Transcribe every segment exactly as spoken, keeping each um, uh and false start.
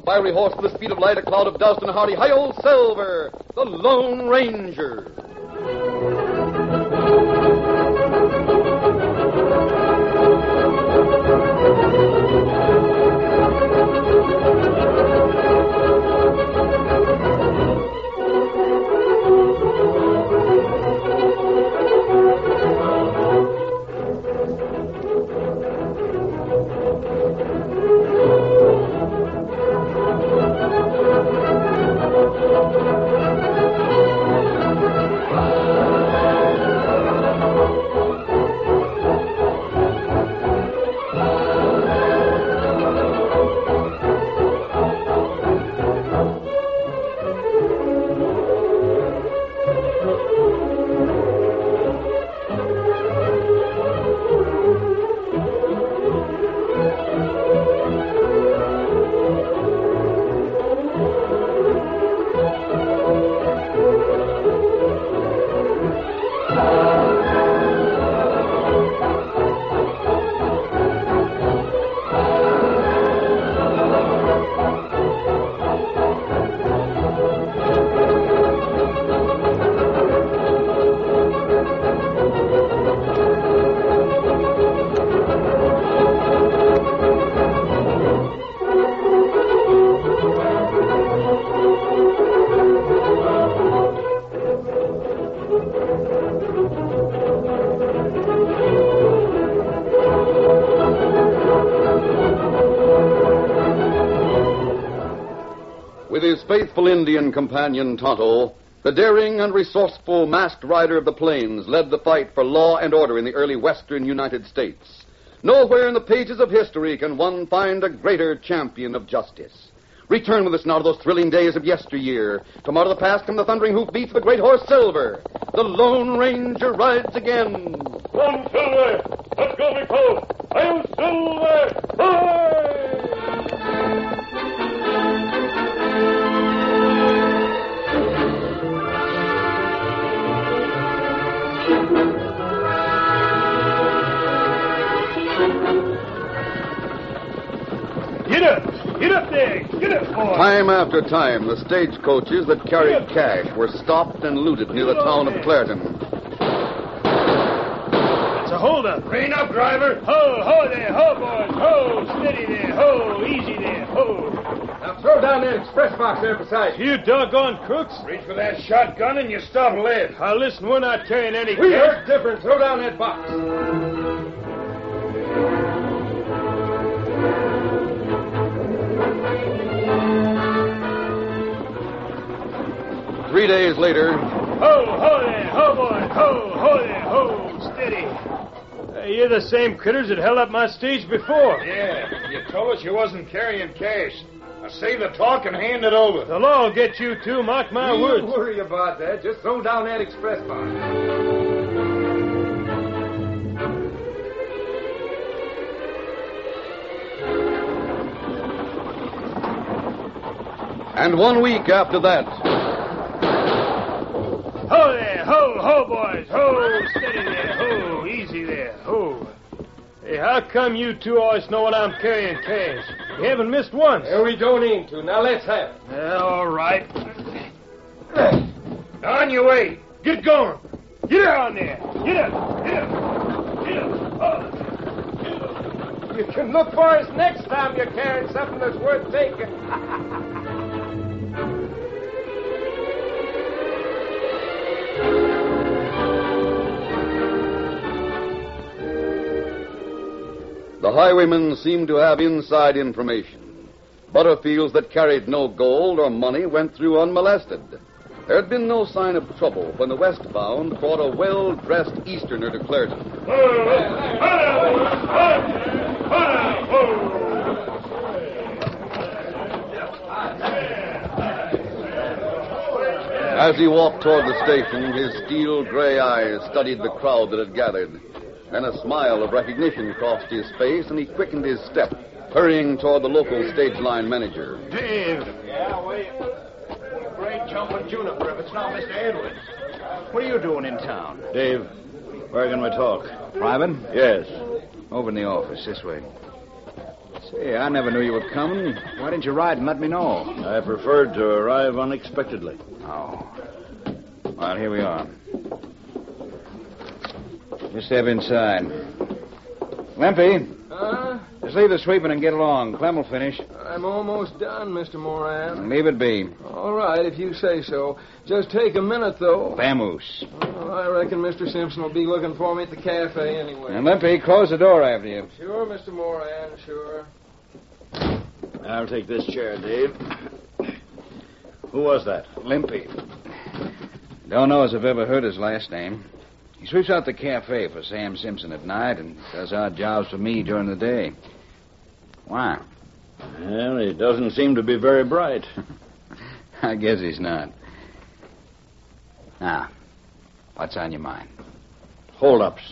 fiery horse with the speed of light, a cloud of dust, and a hearty hi-yo Silver, the Lone Ranger. With his faithful Indian companion, Tonto, the daring and resourceful masked rider of the plains led the fight for law and order in the early western United States. Nowhere in the pages of history can one find a greater champion of justice. Return with us now to those thrilling days of yesteryear. From out of the past come the thundering hoofbeats of the great horse Silver. The Lone Ranger rides again. Come, Silver! Let's go, big fellow! I'm Silver! Hooray! Get up! Get up there! Get up, boy! Time after time, the stagecoaches that carried cash were stopped and looted near the town of Clareton. It's a holdup. Rein up, driver. Ho, ho there, ho, boys. Ho, steady there. Ho, easy there. Ho. Now throw down that express box there beside you. You doggone crooks. Reach for that shotgun and you stop lead. Now, listen, we're not carrying any We cash. heard different. Throw down that box. Three days later... Ho, ho there, ho, boys. Ho, ho there, ho, steady. Uh, you're the same critters that held up my stage before. Yeah, you told us you wasn't carrying cash. Now save the talk and hand it over. The law will get you, too, mark my Don't words. worry about that. Just throw down that express box. And one week after that... Ho there, ho, ho, boys. Ho, steady there. Ho, easy there. Ho. Hey, how come you two always know when I'm carrying cash? You haven't missed once. Well, we don't aim to. Now let's have it. Yeah, all right. On your way. Get going. Get on there. Get up. Get up. Get up. Oh. Get up. You can look for us next time you're carrying something that's worth taking. The highwaymen seemed to have inside information. Butterfields that carried no gold or money went through unmolested. There had been no sign of trouble when the westbound brought a well-dressed Easterner to Clareton. As he walked toward the station, his steel gray eyes studied the crowd that had gathered. Then a smile of recognition crossed his face, and he quickened his step, hurrying toward the local stage line manager. Dave. Yeah, wait. Great jumping juniper if it's not Mister Edwards. What are you doing in town? Dave, where can we talk? Private? Yes. Over in the office, this way. Say, I never knew you were coming. Why didn't you ride and let me know? I preferred to arrive unexpectedly. Oh. Well, here we are. Just step inside. Limpy, Huh? just leave the sweeping and get along. Clem will finish. I'm almost done, Mister Moran. Leave it be. All right, if you say so. Just take a minute, though. Vamoose. Oh, I reckon Mister Simpson will be looking for me at the cafe anyway. And Limpy, close the door after you. Sure, Mister Moran, sure. I'll take this chair, Dave. Who was that? Limpy. Don't know as I've ever heard his last name. He sweeps out the cafe for Sam Simpson at night and does odd jobs for me during the day. Why? Well, he doesn't seem to be very bright. I guess he's not. Now, what's on your mind? Hold-ups.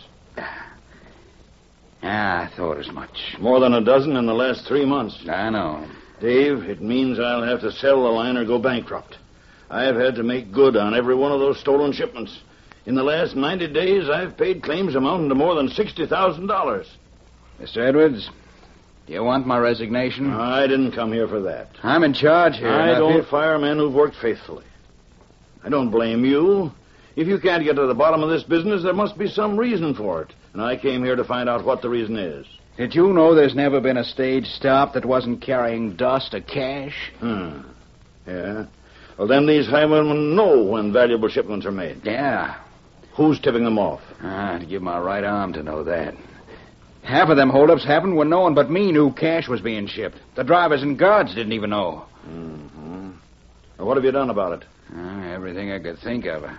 Ah, I thought as much. More than a dozen in the last three months. I know. Dave, it means I'll have to sell the line or go bankrupt. I've had to make good on every one of those stolen shipments. In the last ninety days, I've paid claims amounting to more than sixty thousand dollars. Mister Edwards, do you want my resignation? I didn't come here for that. I'm in charge here. I and don't feel- fire men who've worked faithfully. I don't blame you. If you can't get to the bottom of this business, there must be some reason for it. And I came here to find out what the reason is. Did you know there's never been a stage stop that wasn't carrying dust or cash? Hmm. Yeah. Well, then these highwaymen know when valuable shipments are made. Yeah. Who's tipping them off? Ah, to give my right arm to know that. Half of them holdups happened when no one but me knew cash was being shipped. The drivers and guards didn't even know. Mm-hmm. Well, what have you done about it? Ah, everything I could think of.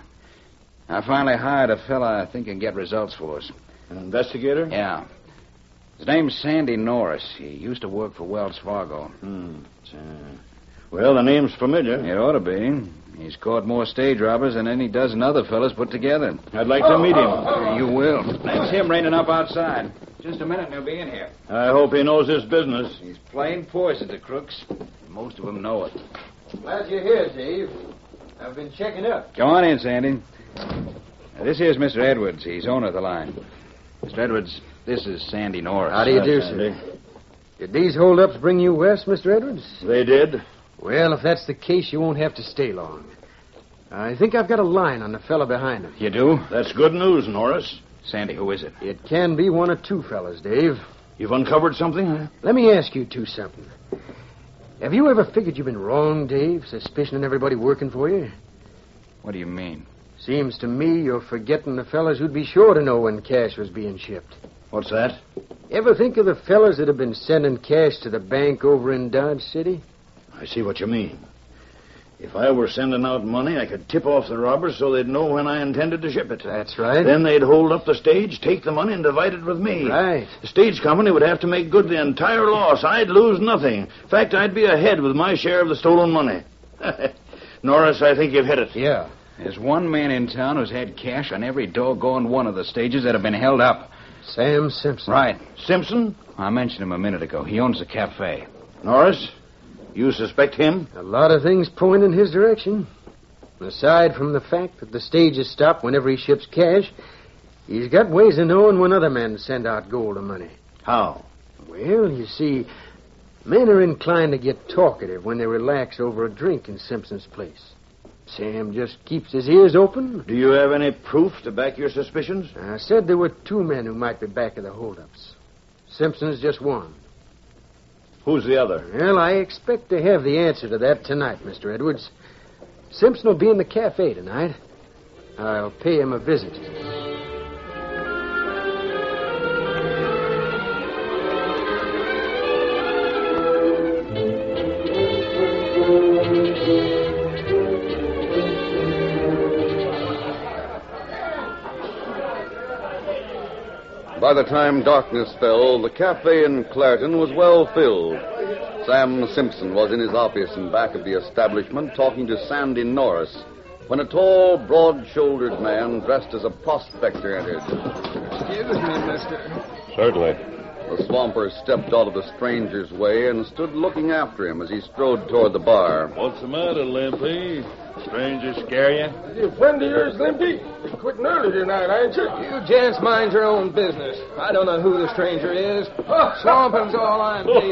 I finally hired a fella I think can get results for us. An investigator? Yeah. His name's Sandy Norris. He used to work for Wells Fargo. Hmm. Uh, well, the name's familiar. It ought to be. He's caught more stage robbers than any dozen other fellas put together. I'd like to meet him. You will. That's him raining up outside. Just a minute and he'll be in here. I hope he knows his business. He's plain poison to crooks. Most of them know it. Glad you're here, Dave. I've been checking up. Go on in, Sandy. Now, this here's Mister Edwards. He's owner of the line. Mister Edwards, this is Sandy Norris. How do you do, Sandy. sir? Did these holdups bring you west, Mister Edwards? They did. Well, if that's the case, you won't have to stay long. I think I've got a line on the fella behind him. You do? That's good news, Norris. Sandy, who is it? It can be one of two fellas, Dave. You've uncovered something? Huh? Let me ask you two something. Have you ever figured you've been wrong, Dave, suspicioning everybody working for you? What do you mean? Seems to me you're forgetting the fellas who'd be sure to know when cash was being shipped. What's that? Ever think of the fellas that have been sending cash to the bank over in Dodge City? I see what you mean. If I were sending out money, I could tip off the robbers so they'd know when I intended to ship it. That's right. Then they'd hold up the stage, take the money, and divide it with me. Right. The stage company would have to make good the entire loss. I'd lose nothing. In fact, I'd be ahead with my share of the stolen money. Norris, I think you've hit it. Yeah. There's one man in town who's had cash on every doggone one of the stages that have been held up. Sam Simpson. Right. Simpson? I mentioned him a minute ago. He owns the cafe. Norris, you suspect him? A lot of things point in his direction. Aside from the fact that the stage is stopped whenever he ships cash, he's got ways of knowing when other men send out gold or money. How? Well, you see, men are inclined to get talkative when they relax over a drink in Simpson's place. Sam just keeps his ears open. Do you have any proof to back your suspicions? I said there were two men who might be back of the holdups. Simpson's just one. Who's the other? Well, I expect to have the answer to that tonight, Mister Edwards. Simpson will be in the cafe tonight. I'll pay him a visit. By the time darkness fell, the cafe in Clareton was well filled. Sam Simpson was in his office in back of the establishment talking to Sandy Norris when a tall, broad-shouldered man dressed as a prospector entered. Excuse me, mister. Certainly. The swamper stepped out of the stranger's way and stood looking after him as he strode toward the bar. What's the matter, Limpy? Stranger scare you? You a friend of yours, Limpy? You're quitting early tonight, ain't you? You gents mind your own business. I don't know who the stranger is. Swamping's all I'm paid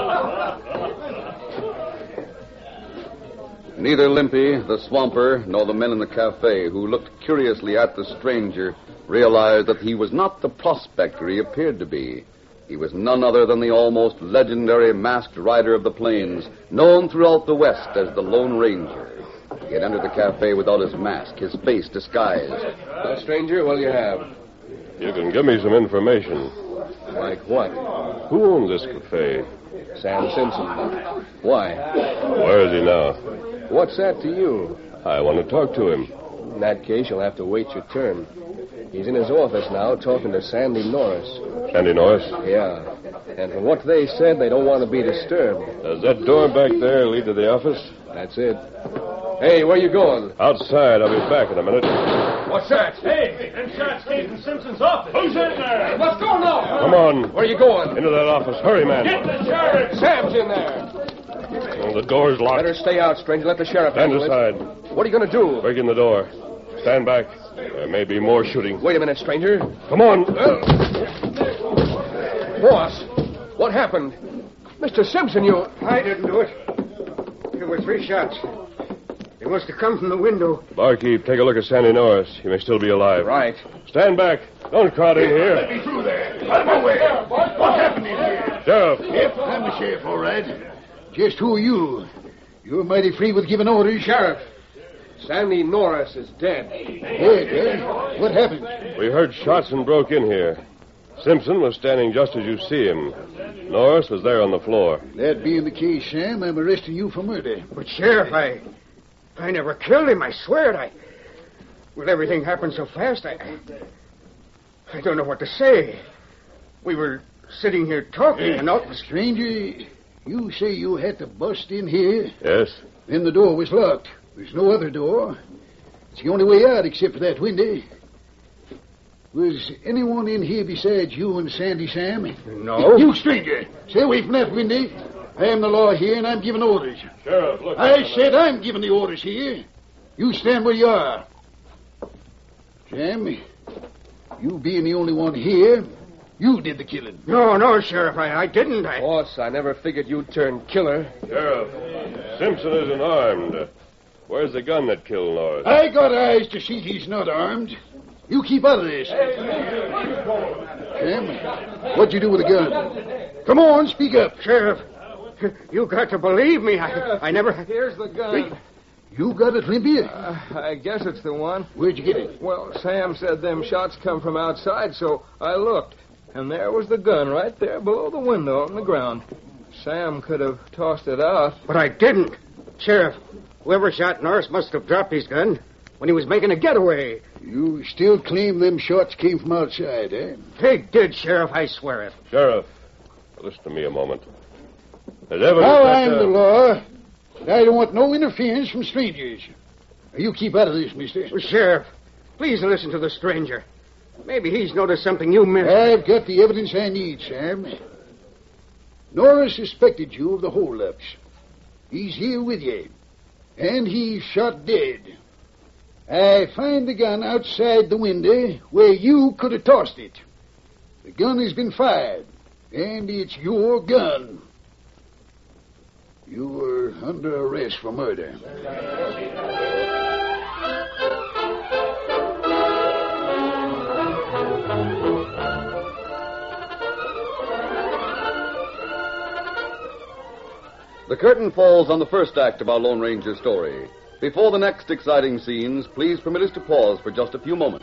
to do. Neither Limpy, the swamper, nor the men in the cafe who looked curiously at the stranger realized that he was not the prospector he appeared to be. He was none other than the almost legendary masked rider of the plains, known throughout the West as the Lone Ranger. He had entered the cafe without his mask, his face disguised. Uh, stranger, what'll you have? You can give me some information. Like what? Who owns this cafe? Sam Simpson. Why? Where is he now? What's that to you? I want to talk to him. In that case, you'll have to wait your turn. He's in his office now talking to Sandy Norris. Sandy Norris? Yeah. And from what they said, they don't want to be disturbed. Does that door back there lead to the office? That's it. Hey, where you going? Outside. I'll be back in a minute. What's that? Hey, them shots came from Simpson's office. Who's in there? What's going on? Come on. Where you going? Into that office. Hurry, man. Get the sheriff. Sam's in there. Oh, the door's locked. Better stay out, stranger. Let the sheriff Stand handle it. aside. What are you going to do? Break in the door. Stand back. There may be more shooting. Wait a minute, stranger. Come on. Boss, what happened? Mister Simpson, you... I didn't do it. There were three shots. They must have come from the window. Barkeep, take a look at Sandy Norris. He may still be alive. Right. Stand back. Don't crowd in here. Let me through there. Out of my way. What happened in here? Sheriff. Yep, I'm the sheriff, all right. Just who are you? You're mighty free with giving orders. Sheriff, Sandy Norris is dead. Dead, eh? What happened? We heard shots and broke in here. Simpson was standing just as you see him. Norris was there on the floor. That being the case, Sam, I'm arresting you for murder. But, Sheriff, I... I never killed him, I swear it. I... Well, everything happened so fast, I... I don't know what to say. We were sitting here talking and all... Stranger, you say you had to bust in here? Yes. Then the door was locked. There's no other door. It's the only way out except for that window. Was anyone in here besides you and Sandy Sam? No. You, stranger, stay away from that window. I am the law here, and I'm giving orders. Sheriff, look. I said I'm giving the orders here. You stand where you are. Sam, you being the only one here, you did the killing. No, no, Sheriff, I, I didn't. I... Boss, I never figured you'd turn killer. Sheriff, Simpson isn't armed. Where's the gun that killed Norris? I got eyes to see he's not armed. You keep out of this. Sam, what'd you do with the gun? Come on, speak up. Sheriff, you got to believe me. I, I never... Here's the gun. You got it, Limpy? Uh, I guess it's the one. Where'd you get it? Well, Sam said them shots come from outside, so I looked. And there was the gun right there below the window on the ground. Sam could have tossed it out. But I didn't. Sheriff, whoever shot Norris must have dropped his gun when he was making a getaway. You still claim them shots came from outside, eh? They did, Sheriff, I swear it. Sheriff, listen to me a moment. There's evidence Now that, I'm uh, the law. I don't want no interference from strangers. You keep out of this, mister. Well, Sheriff, please listen to the stranger. Maybe he's noticed something you missed. I've got the evidence I need, Sam. Norris suspected you of the holdups. He's here with you. And he's shot dead. I find the gun outside the window where you could have tossed it. The gun has been fired, and it's your gun. You were under arrest for murder. The curtain falls on the first act of our Lone Ranger story. Before the next exciting scenes, please permit us to pause for just a few moments.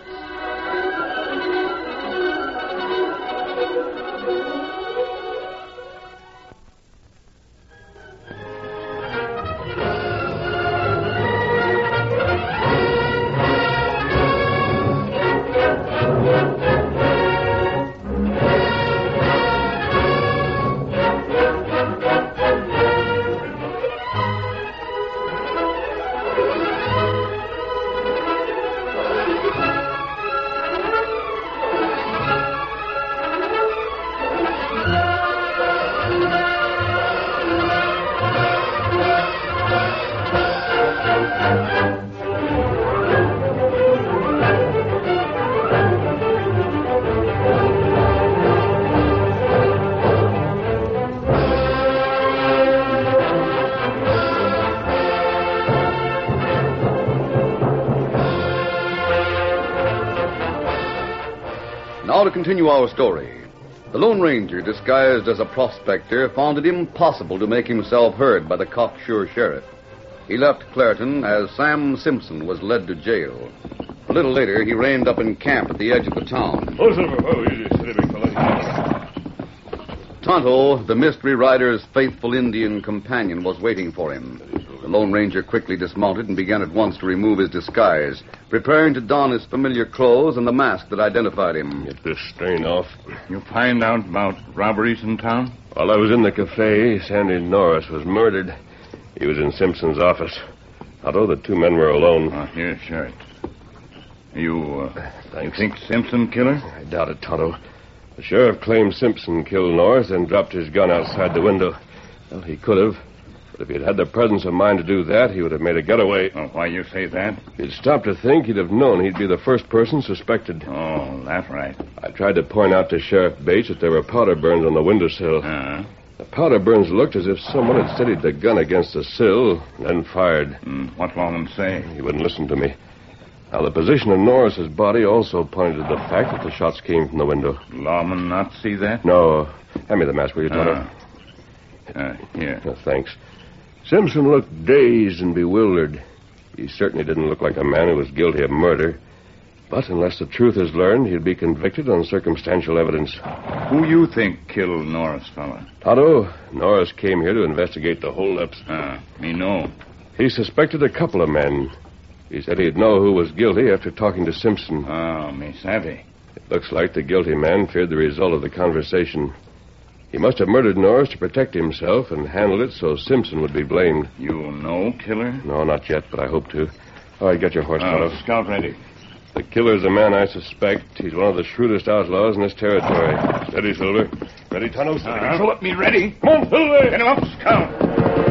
continue our story. The Lone Ranger, disguised as a prospector, found it impossible to make himself heard by the cocksure sheriff. He left Clareton as Sam Simpson was led to jail. A little later, he reined up in camp at the edge of the town. Oh, Silver. Oh, easy, steady, big fella. Tonto, the mystery rider's faithful Indian companion, was waiting for him. The Lone Ranger quickly dismounted and began at once to remove his disguise, preparing to don his familiar clothes and the mask that identified him. Get this stain off. You find out about robberies in town? While I was in the cafe, Sandy Norris was murdered. He was in Simpson's office. Although the two men were alone. Oh, here's Sheriff. You, uh, you think Simpson killed her? I doubt it, Tonto. The sheriff claims Simpson killed Norris and dropped his gun outside the window. Well, he could have. But if he'd had the presence of mind to do that, he would have made a getaway. Oh, why you say that? If he'd stopped to think, he'd have known he'd be the first person suspected. Oh, that's right. I tried to point out to Sheriff Bates that there were powder burns on the windowsill. Uh-huh. The powder burns looked as if someone had steadied the gun against the sill, then fired. Mm, what lawman say? He wouldn't listen to me. Now, the position of Norris's body also pointed to the fact that the shots came from the window. Lawman not see that? No. Hand me the mask, will you, Tonto? Uh, uh, here. Oh, thanks. Simpson looked dazed and bewildered. He certainly didn't look like a man who was guilty of murder. But unless the truth is learned, he'd be convicted on circumstantial evidence. Who you think killed Norris, fella? Tonto, Norris came here to investigate the holdups. Ah, me know. He suspected a couple of men. He said he'd know who was guilty after talking to Simpson. Oh, me savvy. It looks like the guilty man feared the result of the conversation. He must have murdered Norris to protect himself and handled it so Simpson would be blamed. You know killer? No, not yet, but I hope to. All right, get your horse, Tonto. Oh, scout ready. The killer's a man I suspect. He's one of the shrewdest outlaws in this territory. Steady, Silver. Ready, Tonto? Steady. Uh-huh. So let me ready. Come on, Silver! Get him up, scout.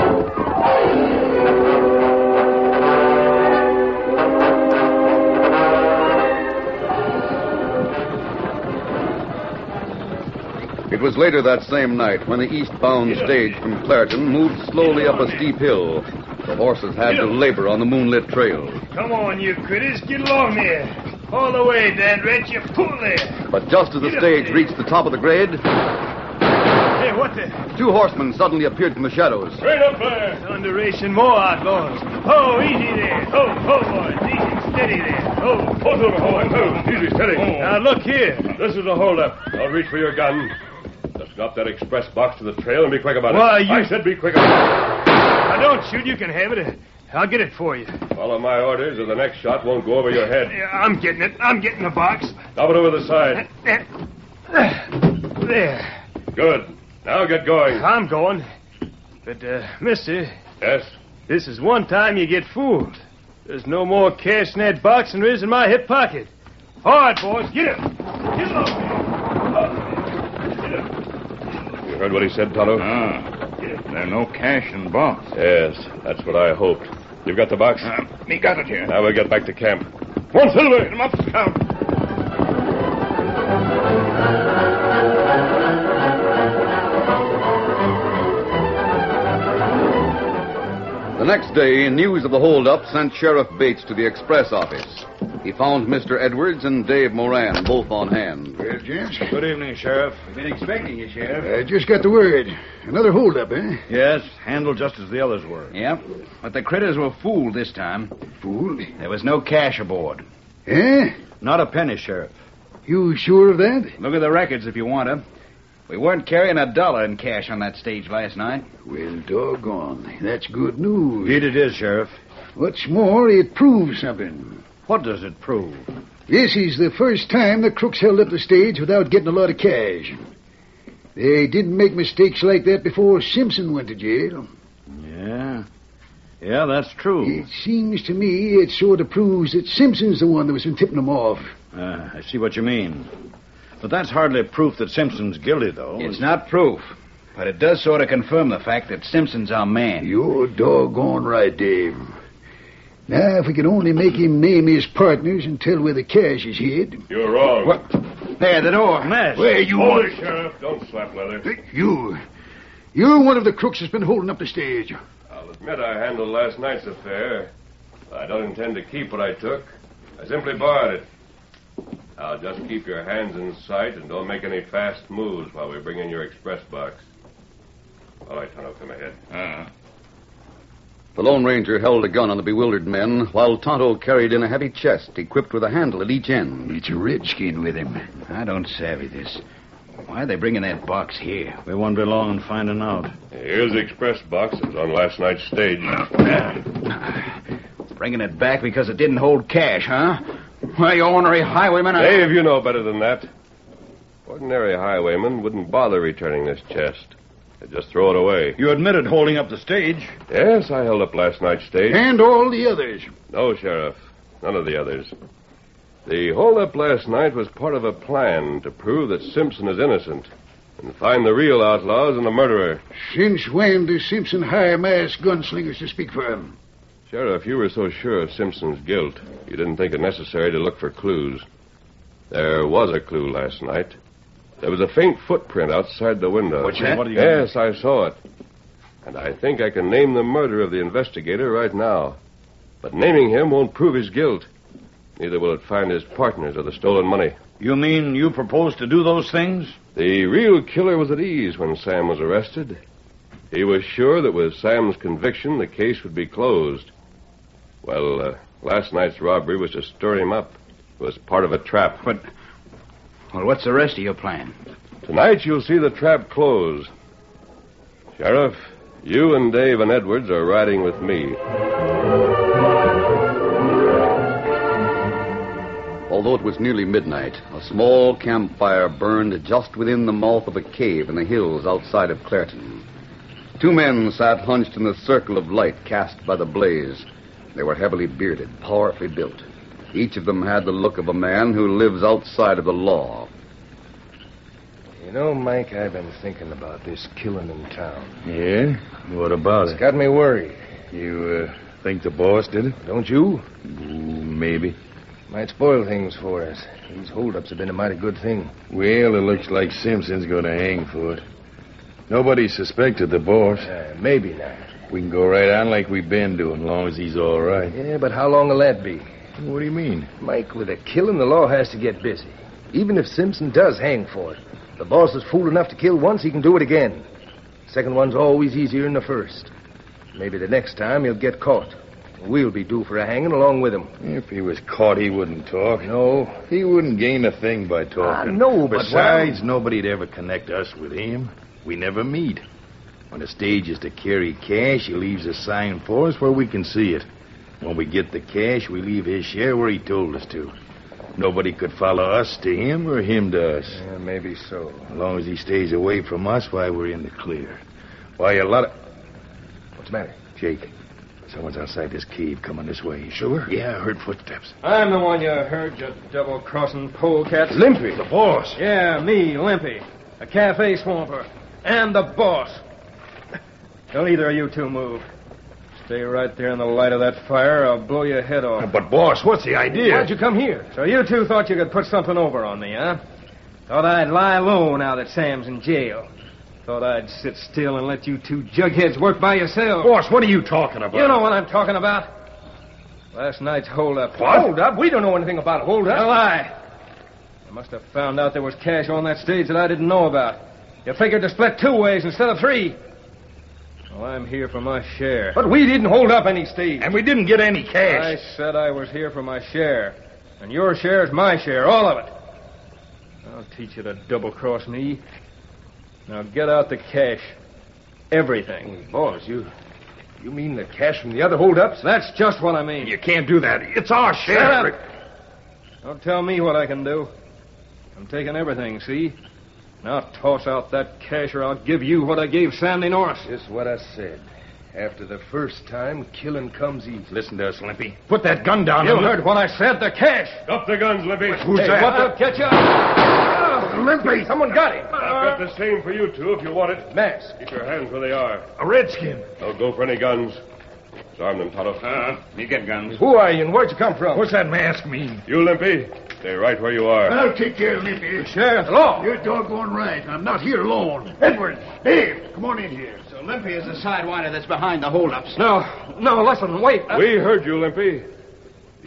It was later that same night when the eastbound stage from Clareton moved slowly up a steep hill. The horses had to labor on the moonlit trail. Come on, you critters. Get along there. All the way, Dan Red. You pull there. But just as the stage reached the top of the grade, Hey, what the? two horsemen suddenly appeared from the shadows. Straight up there! Thunderation, more outlaws. Oh, easy there. Oh, oh, boys. Easy, steady there. Oh, Oh, Silver, hold on. Easy, steady. now look here. This is a holdup. I'll reach for your gun. Just drop that express box to the trail and be quick about Why, it. you- I said be quick about Now, don't shoot. You can have it. I'll get it for you. it. Follow my orders or the next shot won't go over your head. Yeah, I'm getting it. I'm getting the box. Drop it over the side. There. Good. Now get going. I'm going. But, uh, mister, Yes? this is one time you get fooled. There's no more cash in that box than there is in my hip pocket. All right, boys, get it. Get it You heard what he said, Tonto? Ah, there's no cash in box. Yes, that's what I hoped. You've got the box? Uh, me got it here. Now we'll get back to camp. Come on, Silver! Get him up, scout. The next day, news of the holdup sent Sheriff Bates to the express office. He found Mister Edwards and Dave Moran both on hand. Well, gents, Good evening, Sheriff. Been expecting you, Sheriff. I just got the word. Another holdup, eh? Yes, handled just as the others were. Yep, but the critters were fooled this time. Fool. There was no cash aboard. Eh? Not a penny, Sheriff. You sure of that? Look at the records if you want to. We weren't carrying a dollar in cash on that stage last night. Well, doggone. That's good news. Indeed it is, Sheriff. What's more, it proves something. What does it prove? This is the first time the crooks held up the stage without getting a lot of cash. They didn't make mistakes like that before Simpson went to jail. Yeah. Yeah, that's true. It seems to me it sort of proves that Simpson's the one that was been tipping them off. Uh, I see what you mean. But that's hardly proof that Simpson's guilty, though. It's not proof, but it does sort of confirm the fact that Simpson's our man. You're doggone right, Dave. Now, if we could only make him name his partners and tell where the cash is hid. You're wrong. What? There, the door. Mash. Where you Hold want? it, Sheriff. Don't slap leather. You. You're one of the crooks that's been holding up the stage. I'll admit I handled last night's affair. I don't intend to keep what I took. I simply borrowed it. Now, just keep your hands in sight and don't make any fast moves while we bring in your express box. All right, Tonto, come ahead. Uh-huh. The Lone Ranger held a gun on the bewildered men, while Tonto carried in a heavy chest equipped with a handle at each end. It's a redskin with him. I don't savvy this. Why are they bringing that box here? We won't be long in finding out. Here's the express box that was on last night's stage. Bringing it back because it didn't hold cash, huh? Why, you ornery highwayman... I... Dave, you know better than that. Ordinary highwaymen wouldn't bother returning this chest. They'd just throw it away. You admitted holding up the stage. Yes, I held up last night's stage. And all the others. No, Sheriff. None of the others. The holdup last night was part of a plan to prove that Simpson is innocent and find the real outlaws and the murderer. Since when does Simpson hire masked gunslingers to speak for him? Sheriff, you were so sure of Simpson's guilt, you didn't think it necessary to look for clues. There was a clue last night. There was a faint footprint outside the window. What's that? What do you Yes, I saw it. And I think I can name the murderer of the investigator right now. But naming him won't prove his guilt. Neither will it find his partners or the stolen money. You mean you proposed to do those things? The real killer was at ease when Sam was arrested. He was sure that with Sam's conviction, the case would be closed. Well, uh, last night's robbery was to stir him up. It was part of a trap. But, well, what's the rest of your plan? Tonight you'll see the trap close. Sheriff, you and Dave and Edwards are riding with me. Although it was nearly midnight, a small campfire burned just within the mouth of a cave in the hills outside of Clareton. Two men sat hunched in the circle of light cast by the blaze. They were heavily bearded, powerfully built. Each of them had the look of a man who lives outside of the law. You know, Mike, I've been thinking about this killing in town. Yeah? What about It's got me worried. You, uh, think the boss did it? Don't you? Ooh, maybe. Might spoil things for us. These holdups have been a mighty good thing. Well, it looks like Simpson's going to hang for it. Nobody suspected the boss. Uh, maybe not. We can go right on like we've been doing, as long as he's all right. Yeah, but how long will that be? What do you mean? Mike, with a killing, the law has to get busy. Even if Simpson does hang for it, the boss is fool enough to kill once, he can do it again. Second one's always easier than the first. Maybe the next time he'll get caught. We'll be due for a hanging along with him. If he was caught, he wouldn't talk. No. He wouldn't gain a thing by talking. I know, but... Besides, well... nobody'd ever connect us with him. We never meet. When the stage is to carry cash, he leaves a sign for us where we can see it. When we get the cash, we leave his share where he told us to. Nobody could follow us to him or him to us. Yeah, maybe so. As long as he stays away from us, why, we're in the clear. Why, a lot of... What's the matter? Jake, someone's outside this cave coming this way. You sure? Yeah, I heard footsteps. I'm the one you heard, you double-crossing polecat. Limpy, the boss. Yeah, me, Limpy. A cafe swamper. And the boss. Don't either of you two move. Stay right there in the light of that fire, or I'll blow your head off. But, boss, what's the idea? Why'd you come here? So you two thought you could put something over on me, huh? Thought I'd lie low now that Sam's in jail. Thought I'd sit still and let you two jugheads work by yourselves. Boss, what are you talking about? You know what I'm talking about. Last night's holdup. What? Hold up? We don't know anything about holdup. A lie. I must have found out there was cash on that stage that I didn't know about. You figured to split two ways instead of three. Well, I'm here for my share. But we didn't hold up any stage. And we didn't get any cash. I said I was here for my share. And your share is my share, all of it. I'll teach you to double-cross me. Now get out the cash. Everything. Hey, boss, you... You mean the cash from the other holdups? That's just what I mean. You can't do that. It's our share. Shut up. Don't tell me what I can do. I'm taking everything, see? Now toss out that cash or I'll give you what I gave Sandy Norris. Just what I said. After the first time, killing comes easy. Listen to us, Limpy. Put that gun down. You heard what I said, the cash. Up the guns, Limpy. Who's Hey, that? what the... Catch up. Oh, Limpy! Someone got him. I've got the same for you two if you want it. Mask. Keep your hands where they are. A redskin. Don't go for any guns. Disarm them, Tonto. Uh, you get guns. Who are you and where'd you come from? What's that mask mean? You, Limpy, stay right where you are. I'll take care of Limpy. Sheriff, the law. You're doggone right. I'm not here alone. Edward, Dave, come on in here. So Limpy is the sidewinder that's behind the holdups. No, no, listen, wait. We heard you, Limpy.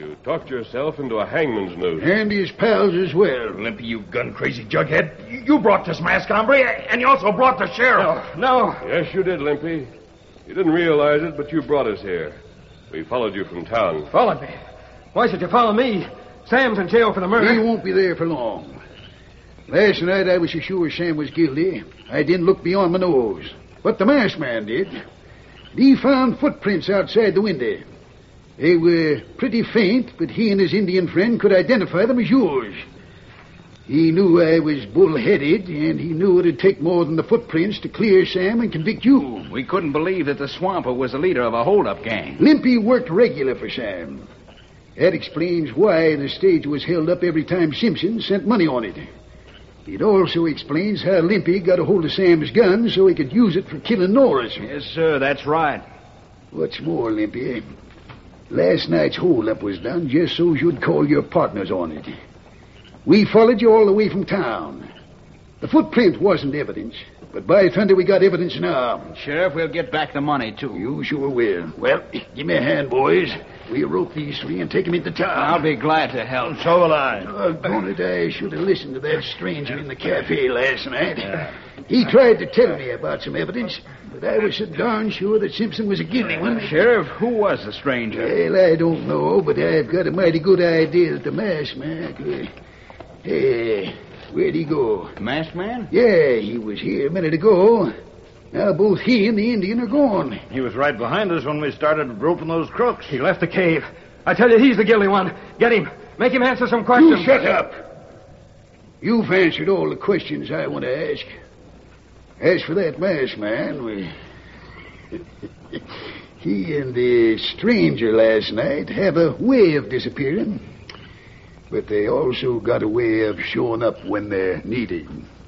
You talked yourself into a hangman's noose. And his pals as well. Limpy, you gun-crazy jughead. You- You brought this masked hombre, and you also brought the sheriff. No. Yes, you did, Limpy. You didn't realize it, but you brought us here. We followed you from town. Followed me. Why should you follow me? Sam's in jail for the murder. He won't be there for long. Last night I was so sure Sam was guilty, I didn't look beyond my nose. But the masked man did. He found footprints outside the window. They were pretty faint, but he and his Indian friend could identify them as yours. He knew I was bull-headed, and he knew it'd take more than the footprints to clear Sam and convict you. We couldn't believe that the swamper was the leader of a hold-up gang. Limpy worked regular for Sam. That explains why the stage was held up every time Simpson sent money on it. It also explains how Limpy got a hold of Sam's gun so he could use it for killing Norris. Yes, sir, that's right. What's more, Limpy, last night's hold-up was done just so you'd call your partners on it. We followed you all the way from town. The footprint wasn't evidence, but by thunder we got evidence now. Sheriff, we'll get back the money, too. You sure will. Well, give me a hand, boys. We'll rope these three and take them into town. I'll be glad to help. So will I. Doggone it, I should have listened to that stranger in the cafe last night. He tried to tell me about some evidence, but I was so darn sure that Simpson was a guilty one. Sheriff, who was the stranger? Well, I don't know, but I've got a mighty good idea that the masked man could... Hey, where'd he go? The masked man? Yeah, he was here a minute ago. Now both he and the Indian are gone. He was right behind us when we started roping those crooks. He left the cave. I tell you, he's the guilty one. Get him. Make him answer some questions. You shut up. You've answered all the questions I want to ask. As for that masked man, we... he and the stranger last night have a way of disappearing. But they also got a way of showing up when they're needed.